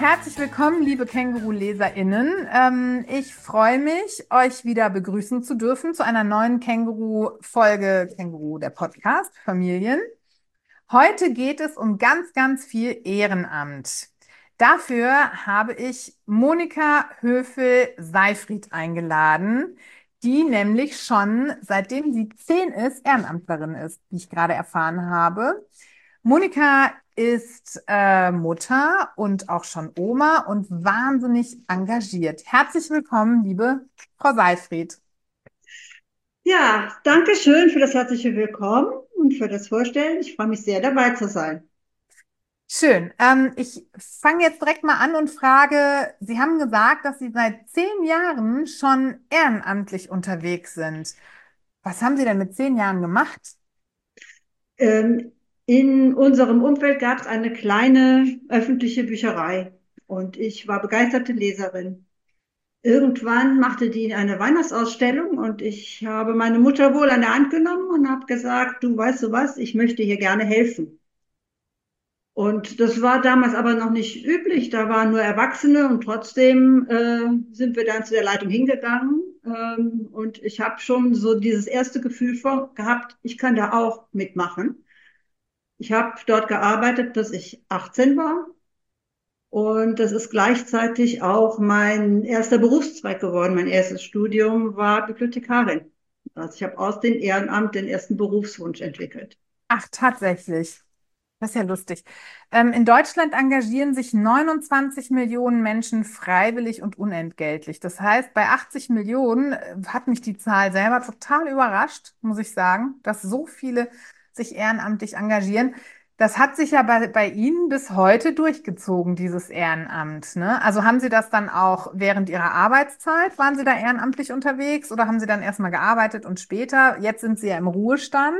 herzlich willkommen, liebe Känguru-LeserInnen. Ich freue mich, euch wieder begrüßen zu dürfen zu einer neuen Känguru-Folge Känguru, der Podcast Familien. Heute geht es um ganz, ganz viel Ehrenamt. Dafür habe ich Monika Höfel-Seifried eingeladen, die nämlich schon seitdem sie 10 ist, Ehrenamtlerin ist, wie ich gerade erfahren habe. Monika ist Mutter und auch schon Oma und wahnsinnig engagiert. Herzlich willkommen, liebe Frau Seifried. Ja, danke schön für das herzliche Willkommen und für das Vorstellen. Ich freue mich sehr, dabei zu sein. Schön. Ich fange jetzt direkt mal an und frage, Sie haben gesagt, dass Sie seit 10 Jahren schon ehrenamtlich unterwegs sind. Was haben Sie denn mit 10 Jahren gemacht? Ähm, in unserem Umfeld gab es eine kleine öffentliche Bücherei und ich war begeisterte Leserin. Irgendwann machte die eine Weihnachtsausstellung und ich habe meine Mutter wohl an der Hand genommen und habe gesagt, du weißt du was, ich möchte hier gerne helfen. Und das war damals aber noch nicht üblich, da waren nur Erwachsene und trotzdem sind wir dann zu der Leitung hingegangen. Und ich habe schon so dieses erste Gefühl gehabt, ich kann da auch mitmachen. Ich habe dort gearbeitet, bis ich 18 war. Und das ist gleichzeitig auch mein erster Berufszweig geworden. Mein erstes Studium war Bibliothekarin. Also ich habe aus dem Ehrenamt den ersten Berufswunsch entwickelt. Ach, tatsächlich. Das ist ja lustig. In Deutschland engagieren sich 29 Millionen Menschen freiwillig und unentgeltlich. Das heißt, bei 80 Millionen hat mich die Zahl selber total überrascht, muss ich sagen, dass so viele sich ehrenamtlich engagieren. Das hat sich ja bei Ihnen bis heute durchgezogen, dieses Ehrenamt, ne? Also haben Sie das dann auch während Ihrer Arbeitszeit, waren Sie da ehrenamtlich unterwegs oder haben Sie dann erstmal gearbeitet und später? Jetzt sind Sie ja im Ruhestand.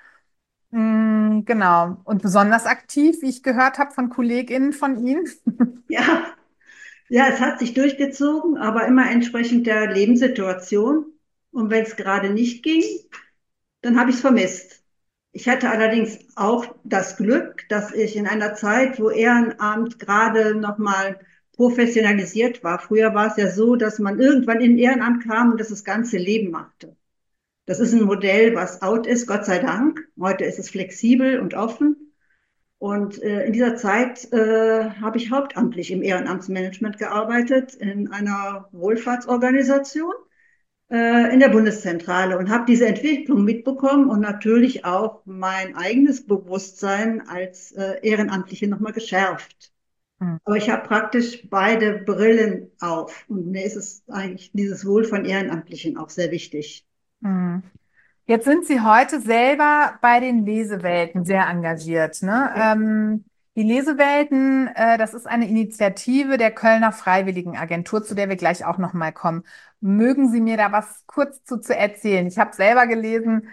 Genau. Und besonders aktiv, wie ich gehört habe von KollegInnen von Ihnen. Ja, ja, es hat sich durchgezogen, aber immer entsprechend der Lebenssituation. Und wenn es gerade nicht ging, dann habe ich es vermisst. Ich hatte allerdings auch das Glück, dass ich in einer Zeit, wo Ehrenamt gerade noch mal professionalisiert war. Früher war es ja so, dass man irgendwann in Ehrenamt kam und das ganze Leben machte. Das ist ein Modell, was out ist, Gott sei Dank. Heute ist es flexibel und offen. Und in dieser Zeit habe ich hauptamtlich im Ehrenamtsmanagement gearbeitet in einer Wohlfahrtsorganisation in der Bundeszentrale und habe diese Entwicklung mitbekommen und natürlich auch mein eigenes Bewusstsein als Ehrenamtliche nochmal geschärft. Hm. Aber ich habe praktisch beide Brillen auf und mir ist es eigentlich dieses Wohl von Ehrenamtlichen auch sehr wichtig. Hm. Jetzt sind Sie heute selber bei den Lesewelten sehr engagiert, ne? Die Lesewelten, das ist eine Initiative der Kölner Freiwilligenagentur, zu der wir gleich auch noch mal kommen. Mögen Sie mir da was kurz zu erzählen? Ich habe selber gelesen,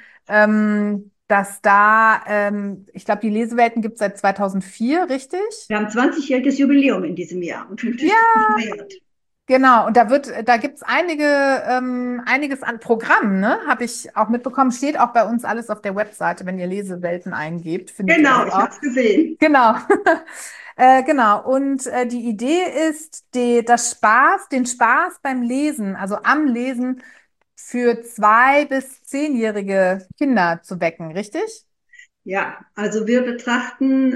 dass da, ich glaube, die Lesewelten gibt es seit 2004, richtig? Wir haben 20-jähriges Jubiläum in diesem Jahr und Ja, natürlich gefeiert. genau, und da gibt's einiges an Programmen, ne? Habe ich auch mitbekommen. Steht auch bei uns alles auf der Webseite. Wenn ihr Lesewelten eingebt, findet ihr Genau, das ich habe auch. es gesehen. Genau. Genau. Und die Idee ist, den Spaß beim Lesen, also am Lesen für 2- bis 10-jährige Kinder zu wecken, richtig? Ja, also wir betrachten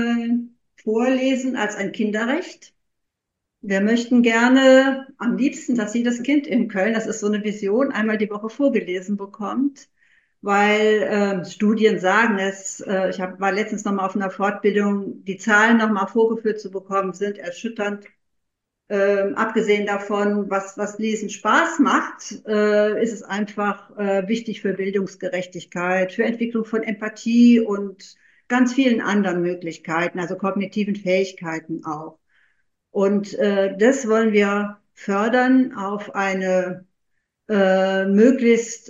Vorlesen als ein Kinderrecht. Wir möchten gerne am liebsten, dass jedes Kind in Köln, das ist so eine Vision, einmal die Woche vorgelesen bekommt, weil Studien sagen es, war letztens noch mal auf einer Fortbildung, die Zahlen noch mal vorgeführt zu bekommen, sind erschütternd. Abgesehen davon, was Lesen Spaß macht, ist es einfach wichtig für Bildungsgerechtigkeit, für Entwicklung von Empathie und ganz vielen anderen Möglichkeiten, also kognitiven Fähigkeiten auch. Und das wollen wir fördern auf eine möglichst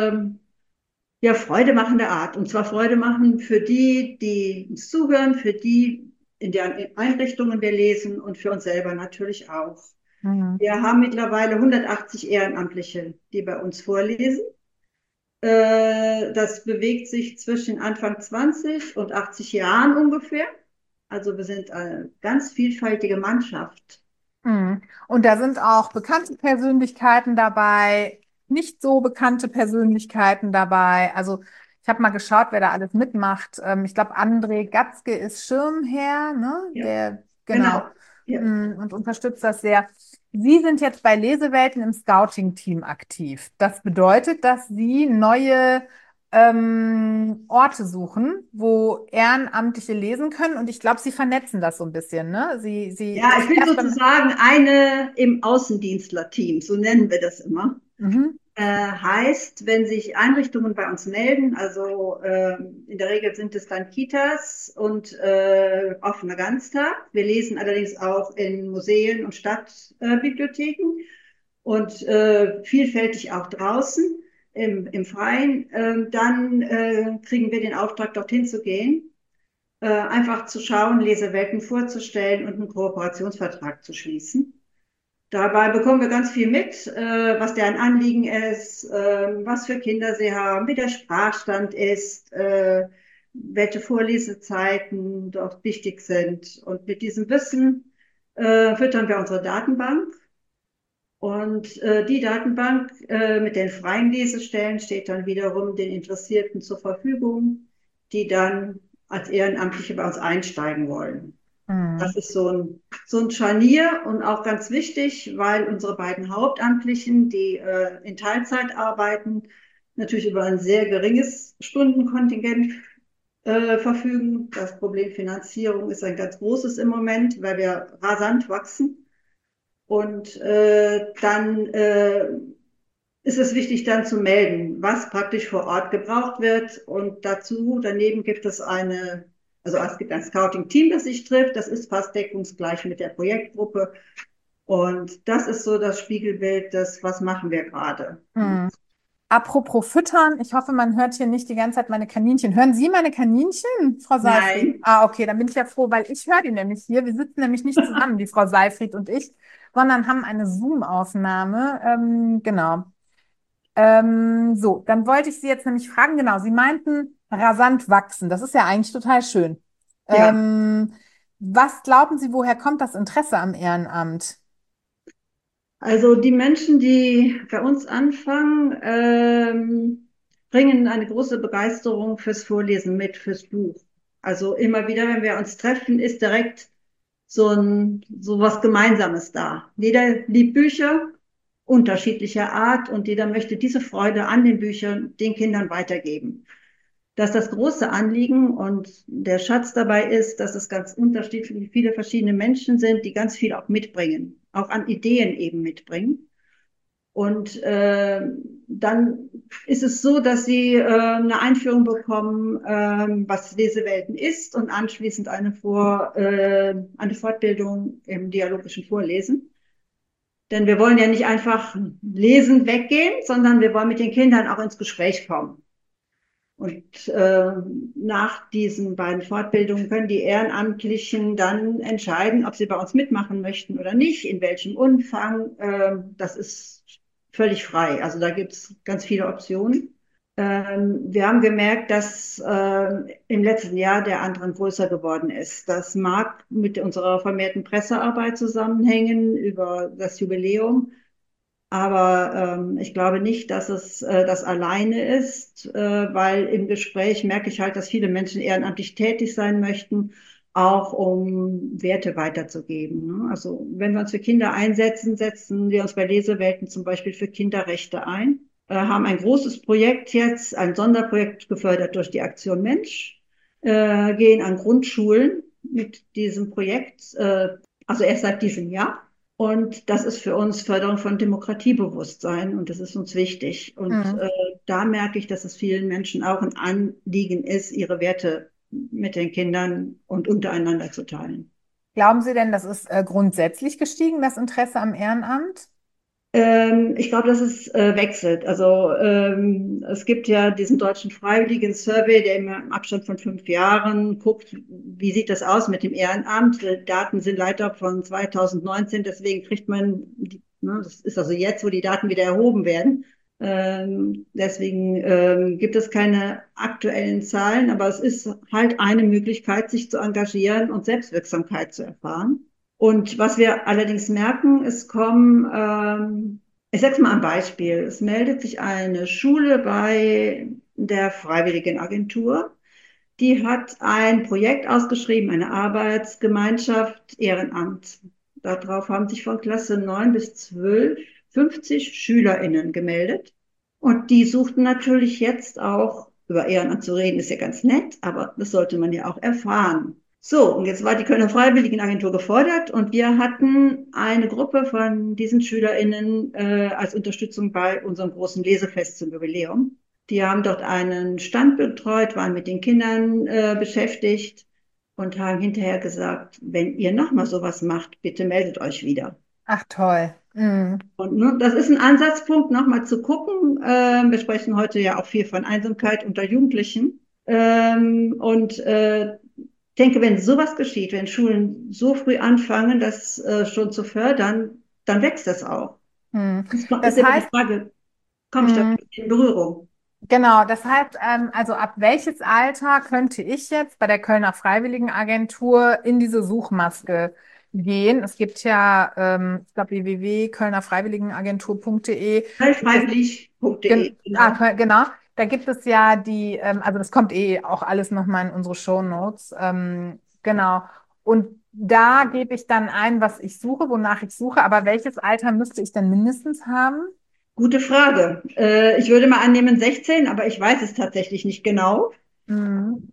ja, freudemachende Art. Und zwar Freude machen für die, die uns zuhören, für die, in deren Einrichtungen wir lesen und für uns selber natürlich auch. Mhm. Wir haben mittlerweile 180 Ehrenamtliche, die bei uns vorlesen. Das bewegt sich zwischen Anfang 20 und 80 Jahren ungefähr. Also wir sind eine ganz vielfältige Mannschaft. Mhm. Und da sind auch bekannte Persönlichkeiten dabei, nicht so bekannte Persönlichkeiten dabei. Also ich habe mal geschaut, wer da alles mitmacht. Ich glaube, André Gatzke ist Schirmherr, ne? Ja, Der, genau, genau. Ja. und unterstützt das sehr. Sie sind jetzt bei Lesewelten im Scouting-Team aktiv. Das bedeutet, dass Sie neue Orte suchen, wo Ehrenamtliche lesen können. Und ich glaube, Sie vernetzen das so ein bisschen, ne? Ja, ich bin sozusagen eine im Außendienstler-Team, so nennen wir das immer. Mhm. Heißt, wenn sich Einrichtungen bei uns melden, also in der Regel sind es dann Kitas und offener Ganztag. Wir lesen allerdings auch in Museen und Stadtbibliotheken und vielfältig auch draußen im Freien. Dann kriegen wir den Auftrag, dorthin zu gehen, einfach zu schauen, Lesewelten vorzustellen und einen Kooperationsvertrag zu schließen. Dabei bekommen wir ganz viel mit, was deren Anliegen ist, was für Kinder sie haben, wie der Sprachstand ist, welche Vorlesezeiten dort wichtig sind. Und mit diesem Wissen füttern wir unsere Datenbank. Und die Datenbank mit den freien Lesestellen steht dann wiederum den Interessierten zur Verfügung, die dann als Ehrenamtliche bei uns einsteigen wollen. Das Mhm. ist so ein Scharnier und auch ganz wichtig, weil unsere beiden Hauptamtlichen, die in Teilzeit arbeiten, natürlich über ein sehr geringes Stundenkontingent verfügen. Das Problem Finanzierung ist ein ganz großes im Moment, weil wir rasant wachsen. Und dann ist es wichtig, dann zu melden, was praktisch vor Ort gebraucht wird. Und daneben gibt es also es gibt ein Scouting-Team, das sich trifft. Das ist fast deckungsgleich mit der Projektgruppe. Und das ist so das Spiegelbild des, was machen wir gerade. Mhm. Apropos Füttern, ich hoffe, man hört hier nicht die ganze Zeit meine Kaninchen. Hören Sie meine Kaninchen, Frau Seifried? Nein. Ah, okay, dann bin ich ja froh, weil ich höre die nämlich hier. Wir sitzen nämlich nicht zusammen, die Frau Seifried und ich, sondern haben eine Zoom-Aufnahme. Genau. So, dann wollte ich Sie jetzt nämlich fragen, genau, Sie meinten rasant wachsen. Das ist ja eigentlich total schön. Ja, Ähm, Was glauben Sie, woher kommt das Interesse am Ehrenamt? also die Menschen, die bei uns anfangen, bringen eine große Begeisterung fürs Vorlesen mit, fürs Buch. Also immer wieder, wenn wir uns treffen, ist direkt so was Gemeinsames da. Jeder liebt Bücher unterschiedlicher Art und jeder möchte diese Freude an den Büchern den Kindern weitergeben. Dass das große Anliegen und der Schatz dabei ist, dass es ganz unterschiedlich viele verschiedene Menschen sind, die ganz viel auch mitbringen, auch an Ideen eben mitbringen. Und dann ist es so, dass sie eine Einführung bekommen, was Lesewelten ist und anschließend eine Fortbildung im dialogischen Vorlesen. Denn wir wollen ja nicht einfach lesend weggehen, sondern wir wollen mit den Kindern auch ins Gespräch kommen. Und nach diesen beiden Fortbildungen können die Ehrenamtlichen dann entscheiden, ob sie bei uns mitmachen möchten oder nicht, in welchem Umfang. Das ist völlig frei. Also da gibt es ganz viele Optionen. Wir haben gemerkt, dass im letzten Jahr der Andrang größer geworden ist. Das mag mit unserer vermehrten Pressearbeit zusammenhängen über das Jubiläum. Aber ich glaube nicht, dass es das alleine ist, weil im Gespräch merke ich halt, dass viele Menschen ehrenamtlich tätig sein möchten, auch um Werte weiterzugeben. Ne? Also wenn wir uns für Kinder einsetzen, setzen wir uns bei Lesewelten zum Beispiel für Kinderrechte ein, haben ein großes Projekt jetzt, ein Sonderprojekt gefördert durch die Aktion Mensch, gehen an Grundschulen mit diesem Projekt, also erst seit diesem Jahr. Und das ist für uns Förderung von Demokratiebewusstsein und das ist uns wichtig. Und Hm. da merke ich, dass es vielen Menschen auch ein Anliegen ist, ihre Werte mit den Kindern und untereinander zu teilen. Glauben Sie denn, das ist grundsätzlich gestiegen, das Interesse am Ehrenamt? Ich glaube, dass es wechselt. Also es gibt ja diesen deutschen Freiwilligen Survey, der immer im Abstand von 5 Jahren guckt, wie sieht das aus mit dem Ehrenamt. Die Daten sind leider von 2019, deswegen kriegt man, das ist also jetzt, wo die Daten wieder erhoben werden. Deswegen gibt es keine aktuellen Zahlen, aber es ist halt eine Möglichkeit, sich zu engagieren und Selbstwirksamkeit zu erfahren. Und was wir allerdings merken, es kommen, ich sage mal ein Beispiel, es meldet sich eine Schule bei der Freiwilligenagentur. Die hat ein Projekt ausgeschrieben, eine Arbeitsgemeinschaft Ehrenamt. Darauf haben sich von Klasse 9 bis 12 50 SchülerInnen gemeldet. Und die suchten natürlich jetzt auch, über Ehrenamt zu reden, ist ja ganz nett, aber das sollte man ja auch erfahren. So, und jetzt war die Kölner Freiwilligenagentur gefordert und wir hatten eine Gruppe von diesen SchülerInnen als Unterstützung bei unserem großen Lesefest zum Jubiläum. Die haben dort einen Stand betreut, waren mit den Kindern beschäftigt und haben hinterher gesagt, wenn ihr nochmal sowas macht, bitte meldet euch wieder. Ach toll. Mhm. Und ne, das ist ein Ansatzpunkt, nochmal zu gucken. Wir sprechen heute ja auch viel von Einsamkeit unter Jugendlichen. Und denke, wenn sowas geschieht, wenn Schulen so früh anfangen, das schon zu fördern, dann wächst das auch. Mhm. Das ist Das immer die heißt, Frage, komme ich da mhm. in Berührung? Genau, das heißt, also ab welches Alter könnte ich jetzt bei der Kölner Freiwilligenagentur in diese Suchmaske gehen? Es gibt ja, ich glaube, www.kölnerfreiwilligenagentur.de. Freiwillig.de, genau. Genau, da gibt es ja die, also das kommt eh auch alles nochmal in unsere Shownotes. Genau. Und da gebe ich dann ein, was ich suche, wonach ich suche. Aber welches Alter müsste ich denn mindestens haben? Gute Frage. Ich würde mal annehmen 16, aber ich weiß es tatsächlich nicht genau. Mhm.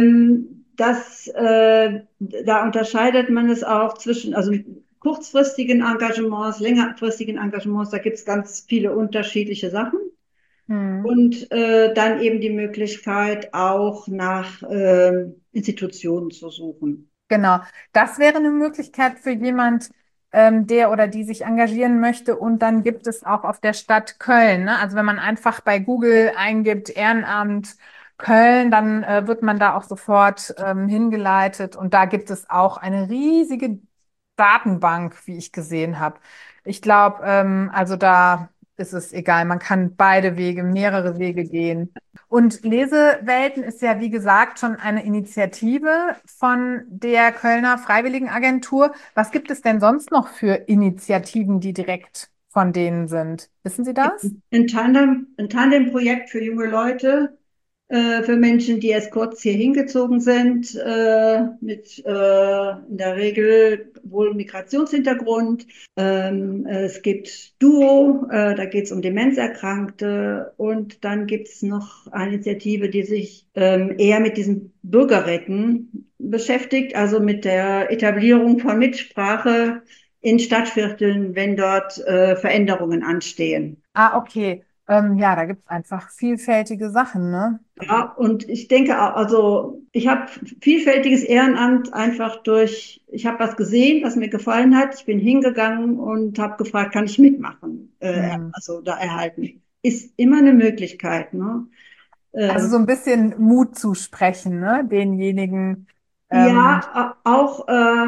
Da unterscheidet man es auch zwischen, also kurzfristigen Engagements, längerfristigen Engagements, da gibt es ganz viele unterschiedliche Sachen. Mhm. Und dann eben die Möglichkeit, auch nach Institutionen zu suchen. Genau, das wäre eine Möglichkeit für jemand, der oder die sich engagieren möchte. Und dann gibt es auch auf der Stadt Köln, ne? Also wenn man einfach bei Google eingibt Ehrenamt Köln, dann wird man da auch sofort hingeleitet. Und da gibt es auch eine riesige Datenbank, wie ich gesehen habe. Ich glaube, also da ist es egal. Man kann beide Wege, mehrere Wege gehen. Und Lesewelten ist ja, wie gesagt, schon eine Initiative von der Kölner Freiwilligenagentur. Was gibt es denn sonst noch für Initiativen, die direkt von denen sind? Wissen Sie das? Ein Tandemprojekt für junge Leute, für Menschen, die erst kurz hier hingezogen sind, mit in der Regel wohl Migrationshintergrund. Es gibt Duo, da geht es um Demenzerkrankte und dann gibt es noch eine Initiative, die sich eher mit diesen Bürgerräten beschäftigt, also mit der Etablierung von Mitsprache in Stadtvierteln, wenn dort Veränderungen anstehen. Ah, okay. Ja, da gibt es einfach vielfältige Sachen, ne? Ja, und ich denke auch, also ich habe vielfältiges Ehrenamt einfach durch, ich habe was gesehen, was mir gefallen hat. Ich bin hingegangen und habe gefragt, kann ich mitmachen? Hm. Also da erhalten. Ist immer eine Möglichkeit, ne? Also Äh, so ein bisschen Mut zusprechen, ne? Denjenigen. Ähm, Ja, auch,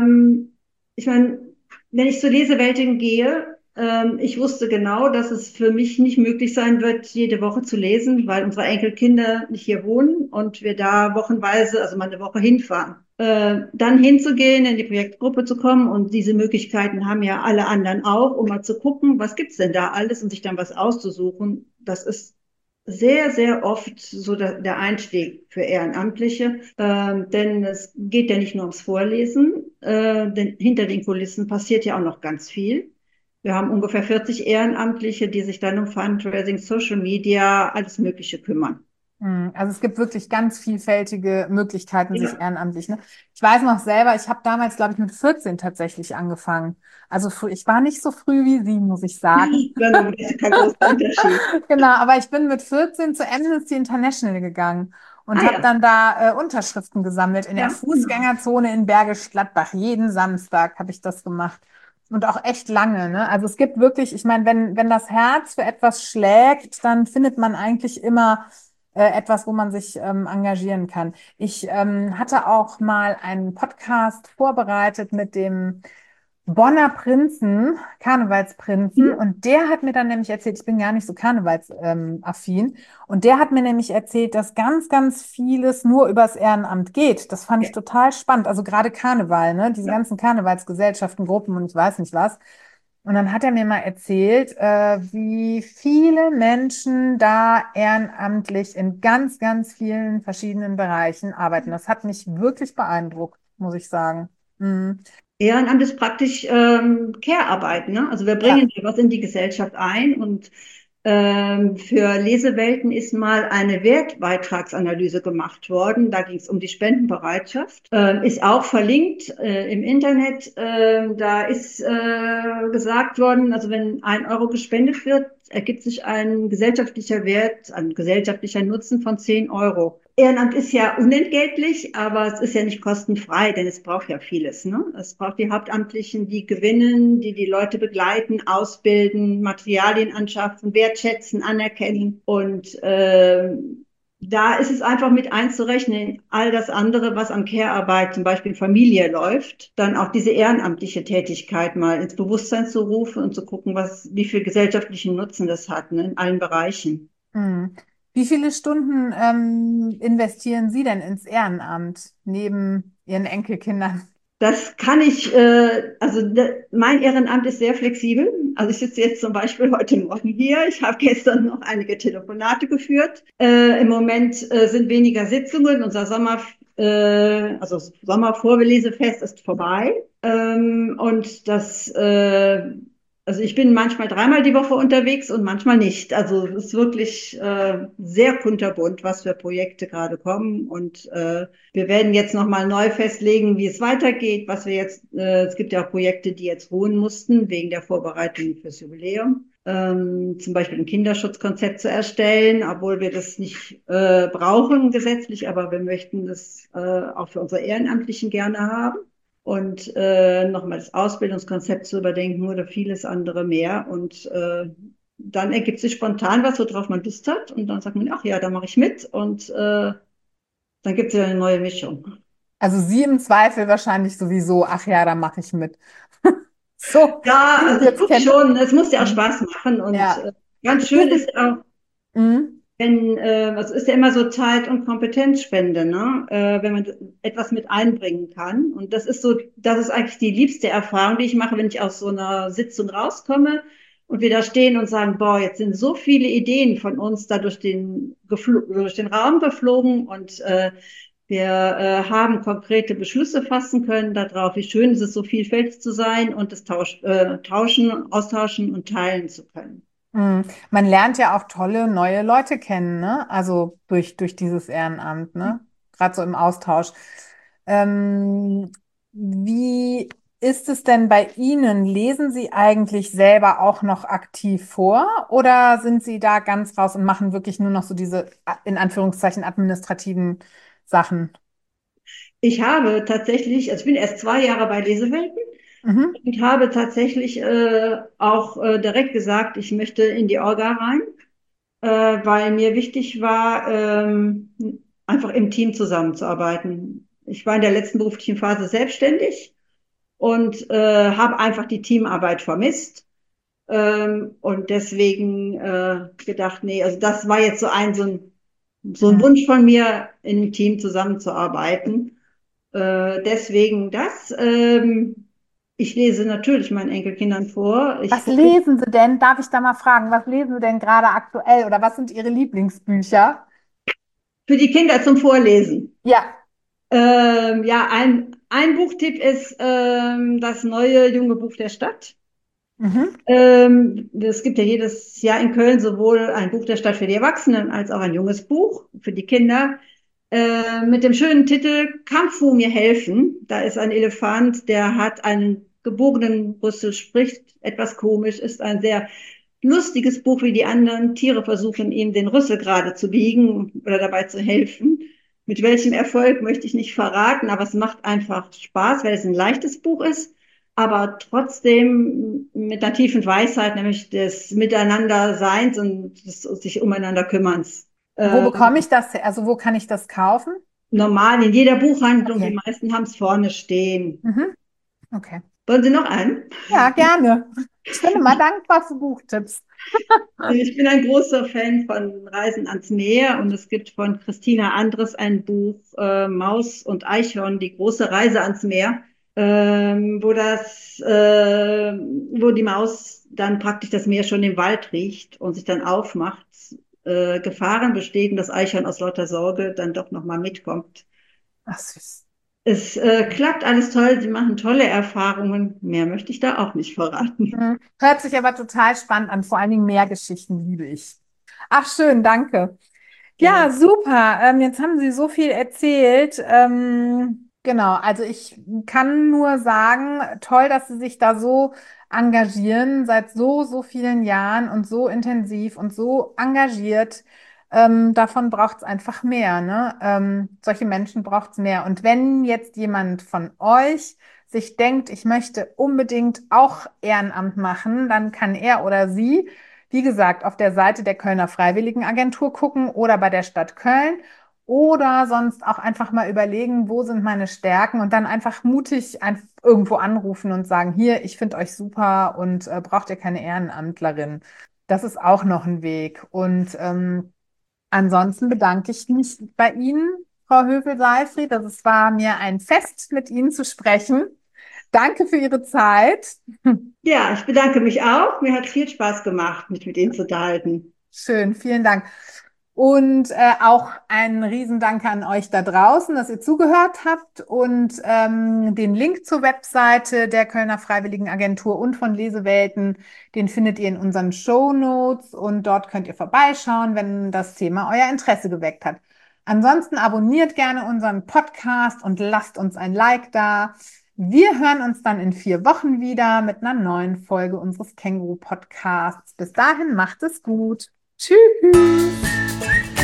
ich meine, wenn ich zu Lesewelten gehe, ich wusste genau, dass es für mich nicht möglich sein wird, jede Woche zu lesen, weil unsere Enkelkinder nicht hier wohnen und wir da wochenweise, also mal eine Woche hinfahren. Dann hinzugehen, in die Projektgruppe zu kommen und diese Möglichkeiten haben ja alle anderen auch, um mal zu gucken, was gibt's denn da alles und sich dann was auszusuchen. Das ist sehr, sehr oft so der Einstieg für Ehrenamtliche, denn es geht ja nicht nur ums Vorlesen, denn hinter den Kulissen passiert ja auch noch ganz viel. Wir haben ungefähr 40 Ehrenamtliche, die sich dann um Fundraising, Social Media, alles Mögliche kümmern. Also es gibt wirklich ganz vielfältige Möglichkeiten, sich Ja, ehrenamtlich, ne? Ich weiß noch selber, ich habe damals, glaube ich, mit 14 tatsächlich angefangen. Also ich war nicht so früh wie Sie, muss ich sagen. dann ist kein großer Unterschied. Genau, aber ich bin mit 14 zu Amnesty International gegangen und Ah habe ja, dann da Unterschriften gesammelt in der ja, genau. Fußgängerzone in Bergisch Gladbach. Jeden Samstag habe ich das gemacht. Und auch echt lange, ne? Also es gibt wirklich, ich meine, wenn das Herz für etwas schlägt, dann findet man eigentlich immer etwas, wo man sich engagieren kann. Ich hatte auch mal einen Podcast vorbereitet mit dem Bonner Prinzen, Karnevalsprinzen, Mhm. und der hat mir dann nämlich erzählt, ich bin gar nicht so karnevalsaffin, und der hat mir nämlich erzählt, dass ganz, ganz vieles nur übers Ehrenamt geht. Das fand Ja, ich total spannend. Also gerade Karneval, ne? Diese ja. ganzen Karnevalsgesellschaften, Gruppen und ich weiß nicht was. Und dann hat er mir mal erzählt, wie viele Menschen da ehrenamtlich in ganz, ganz vielen verschiedenen Bereichen arbeiten. Das hat mich wirklich beeindruckt, muss ich sagen. Mhm. Ehrenamt ist praktisch Care-Arbeit, ne? Also wir Ja. bringen hier was in die Gesellschaft ein und für Lesewelten ist mal eine Wertbeitragsanalyse gemacht worden. Da ging es um die Spendenbereitschaft. Ist auch verlinkt im Internet. Da ist gesagt worden, also wenn 1 Euro gespendet wird, ergibt sich ein gesellschaftlicher Wert, ein gesellschaftlicher Nutzen von 10 Euro. Ehrenamt ist ja unentgeltlich, aber es ist ja nicht kostenfrei, denn es braucht ja vieles, ne? Es braucht die Hauptamtlichen, die gewinnen, die die Leute begleiten, ausbilden, Materialien anschaffen, wertschätzen, anerkennen. Und da ist es einfach mit einzurechnen, all das andere, was an Care-Arbeit, zum Beispiel Familie läuft, dann auch diese ehrenamtliche Tätigkeit mal ins Bewusstsein zu rufen und zu gucken, wie viel gesellschaftlichen Nutzen das hat, ne, in allen Bereichen. Hm. Wie viele Stunden investieren Sie denn ins Ehrenamt neben Ihren Enkelkindern? Das kann ich, mein Ehrenamt ist sehr flexibel. Also ich sitze jetzt zum Beispiel heute Morgen hier. Ich habe gestern noch einige Telefonate geführt. Im Moment sind weniger Sitzungen. Also Sommervorlesefest ist vorbei. Also ich bin manchmal 3-mal die Woche unterwegs und manchmal nicht. Also es ist wirklich sehr kunterbunt, was für Projekte gerade kommen. Und wir werden jetzt nochmal neu festlegen, wie es weitergeht, es gibt ja auch Projekte, die jetzt ruhen mussten, wegen der Vorbereitung fürs Jubiläum. Zum Beispiel ein Kinderschutzkonzept zu erstellen, obwohl wir das nicht brauchen gesetzlich, aber wir möchten das auch für unsere Ehrenamtlichen gerne haben. Und nochmal das Ausbildungskonzept zu überdenken oder vieles andere mehr. Und dann ergibt sich spontan was, worauf man Lust hat. Und dann sagt man, ach ja, da mache ich mit. Und dann gibt es ja eine neue Mischung. Also Sie im Zweifel wahrscheinlich sowieso, ach ja, da mache ich mit. So, Ja, wie ich also ich jetzt gucke kenne. schon, es muss ja auch Mhm. Spaß machen. Und Ja, ganz ich schön rufe. ist auch, Mhm. wenn, es ist ja immer so Zeit- und Kompetenzspende, ne? Wenn man etwas mit einbringen kann. Und das ist eigentlich die liebste Erfahrung, die ich mache, wenn ich aus so einer Sitzung rauskomme und wir da stehen und sagen, boah, jetzt sind so viele Ideen von uns da durch den Raum geflogen und wir haben konkrete Beschlüsse fassen können darauf, wie schön ist es, so vielfältig zu sein und austauschen und teilen zu können. Mhm. Man lernt ja auch tolle neue Leute kennen, ne? Also durch dieses Ehrenamt, ne? Gerade so im Austausch. Ähm, Wie ist es denn bei Ihnen? Lesen Sie eigentlich selber auch noch aktiv vor oder sind Sie da ganz raus und machen wirklich nur noch so diese, in Anführungszeichen, administrativen Sachen? Ich habe tatsächlich, also ich bin erst 2 Jahre bei Lesewelten Mhm. und habe tatsächlich auch direkt gesagt, ich möchte in die Orga rein, weil mir wichtig war, einfach im Team zusammenzuarbeiten. Ich war in der letzten beruflichen Phase selbstständig und habe einfach die Teamarbeit vermisst. Und deswegen gedacht, nee, also das war jetzt so ein Mhm. Wunsch von mir, in einem Team zusammenzuarbeiten. Deswegen das. Ich lese natürlich meinen Enkelkindern vor. Ich Was gucke lesen Sie denn? Darf ich da mal fragen, was lesen Sie denn gerade aktuell oder was sind Ihre Lieblingsbücher? für die Kinder zum Vorlesen. Ja. Ja, ein Buchtipp ist das neue junge Buch der Stadt. Mhm. Es gibt ja jedes Jahr in Köln sowohl ein Buch der Stadt für die Erwachsenen als auch ein junges Buch für die Kinder. Mit dem schönen Titel Kann Fu mir helfen? Da ist ein Elefant, der hat einen gebogenen Rüssel, spricht etwas komisch, ist ein sehr lustiges Buch, wie die anderen Tiere versuchen, ihm den Rüssel gerade zu biegen oder dabei zu helfen. Mit welchem Erfolg möchte ich nicht verraten, aber es macht einfach Spaß, weil es ein leichtes Buch ist, aber trotzdem mit einer tiefen Weisheit, nämlich des Miteinanderseins und des sich umeinander Kümmerns. Wo Äh, bekomme ich das? Also wo kann ich das kaufen? Normal in jeder Buchhandlung, die Okay. meisten haben es vorne stehen. Mhm. Okay. Wollen Sie noch einen? Ja, gerne. Ich bin immer dankbar für Buchtipps. Ich bin ein großer Fan von Reisen ans Meer und es gibt von Christina Andres ein Buch, Maus und Eichhorn, die große Reise ans Meer, wo die Maus dann praktisch das Meer schon im Wald riecht und sich dann aufmacht, Gefahren besteht und das Eichhorn aus lauter Sorge dann doch nochmal mitkommt. Ach, süß. Es klappt alles toll, sie machen tolle Erfahrungen. Mehr möchte ich da auch nicht verraten. Hört sich aber total spannend an. Vor allen Dingen Meergeschichten liebe ich. Ach, schön, danke. Ja, Ja. super. Jetzt haben Sie so viel erzählt. Genau, also ich kann nur sagen, toll, dass Sie sich da so engagieren, seit so, so vielen Jahren und so intensiv und so engagiert. Davon braucht es einfach mehr, ne? Solche Menschen braucht es mehr. Und wenn jetzt jemand von euch sich denkt, ich möchte unbedingt auch Ehrenamt machen, dann kann er oder sie, wie gesagt, auf der Seite der Kölner Freiwilligenagentur gucken oder bei der Stadt Köln oder sonst auch einfach mal überlegen, wo sind meine Stärken und dann einfach mutig irgendwo anrufen und sagen, hier, ich finde euch super und braucht ihr keine Ehrenamtlerin. Das ist auch noch ein Weg. Und ansonsten bedanke ich mich bei Ihnen, Frau Hövel-Seifried. Es war mir ein Fest, mit Ihnen zu sprechen. Danke für Ihre Zeit. Ja, ich bedanke mich auch. Mir hat viel Spaß gemacht, mich mit Ihnen zu unterhalten. Schön, vielen Dank. Und auch ein Riesendank an euch da draußen, dass ihr zugehört habt. Und den Link zur Webseite der Kölner Freiwilligenagentur und von Lesewelten, den findet ihr in unseren Shownotes und dort könnt ihr vorbeischauen, wenn das Thema euer Interesse geweckt hat. Ansonsten abonniert gerne unseren Podcast und lasst uns ein Like da. Wir hören uns dann in 4 Wochen wieder mit einer neuen Folge unseres Känguru-Podcasts. Bis dahin macht es gut. Tschüss.